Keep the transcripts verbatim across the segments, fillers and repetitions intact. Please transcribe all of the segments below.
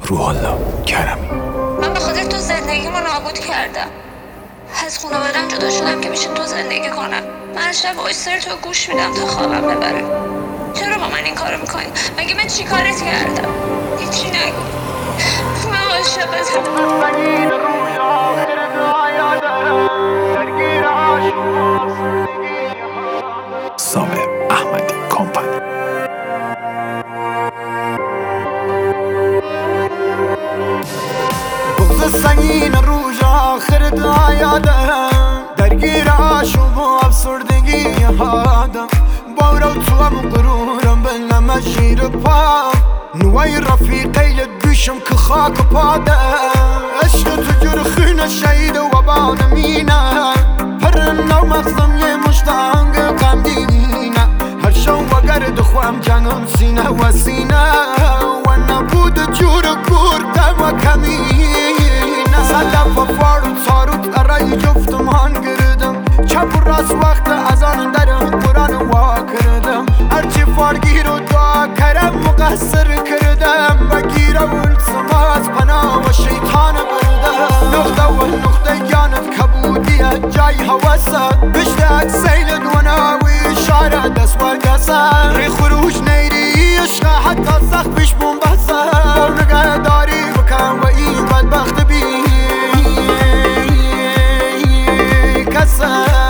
روح الله کرمی. من به خاطر تو زندگیمو نابود کردم. از خانواده‌ام جدا شدم که بشه تو زندگی کنم. من شب وایسر تو گوش میدم تا خوابم ببره. چرا با من این کارو میکنی؟ مگه من چی کارت کردم؟ هیچی نگو. من عاشقتم. سامر احمدی کمپانی. بغض سنگین روز آخر دایادم، درگیر عاشق و افسردگی هادم. بارو تو هم غرورم بلنم شیر پا، نوای رفیقی لگوشم که خاک پادم. عشق تو جور خونه شهید و بانمینه، پر نو مغزم یه مشتانگ غمگینه. هر شو وگر دخوام جنم سینه و سینه، و نبود جور گردم و کمینه. صدف و فارد ساروت ارای جفتمان گردم، چپ و راست وقت از آن در قرآن وا کردم. هرچی فارگیر و دعا کرم مقصر کردم، بگیر اول سماز پناه و شیطان بردم. نقطه و نقطه جانت کبودیه جای حواسه، بشتاق سیل دوناوی شعر دست و دسته. ری خروش نیری عشق حتی سخت پیش بومبسه، با نگه داری بکن و این بدبخت بی کسه.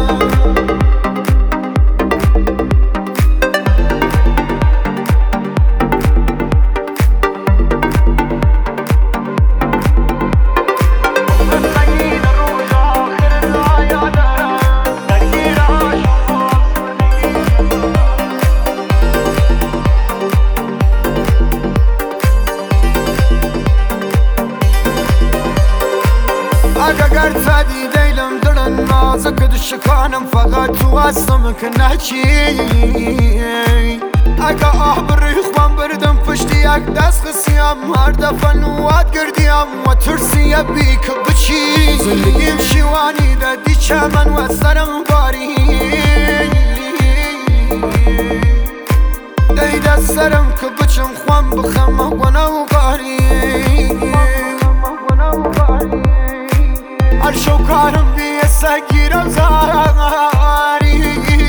اگر زدی دیلم دلن نازک دشکانم، فقط تو هستم که نچی. اگه آه بریخوام بردم پشتی یک دست خسیم، هر دفعه نوات گردیم و ترسی بی که بچی. زندگیم شیوانی دادی چمن و سرم باری، دیده سرم که بچم خوام بخم و نوگاری. هر شو کارم بیه سگیرم زاری،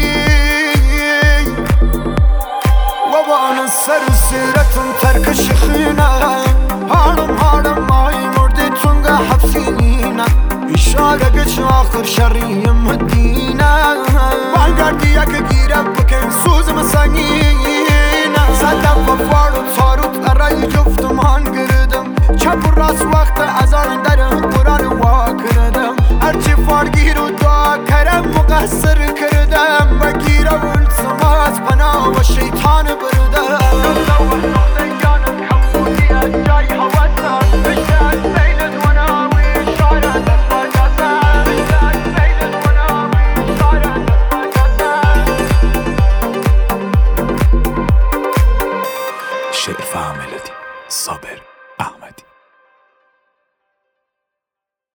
و با آن سر سیرتم ترکش خینه. هارم هارم مای مردی تونگه حبسینه، اشاره گچ آخر شری مدینه. بانگردی یک گیرم بکن سوزم سنگینه. صدف و فارد ساروت ارای جفتمان گردم، چپ و راست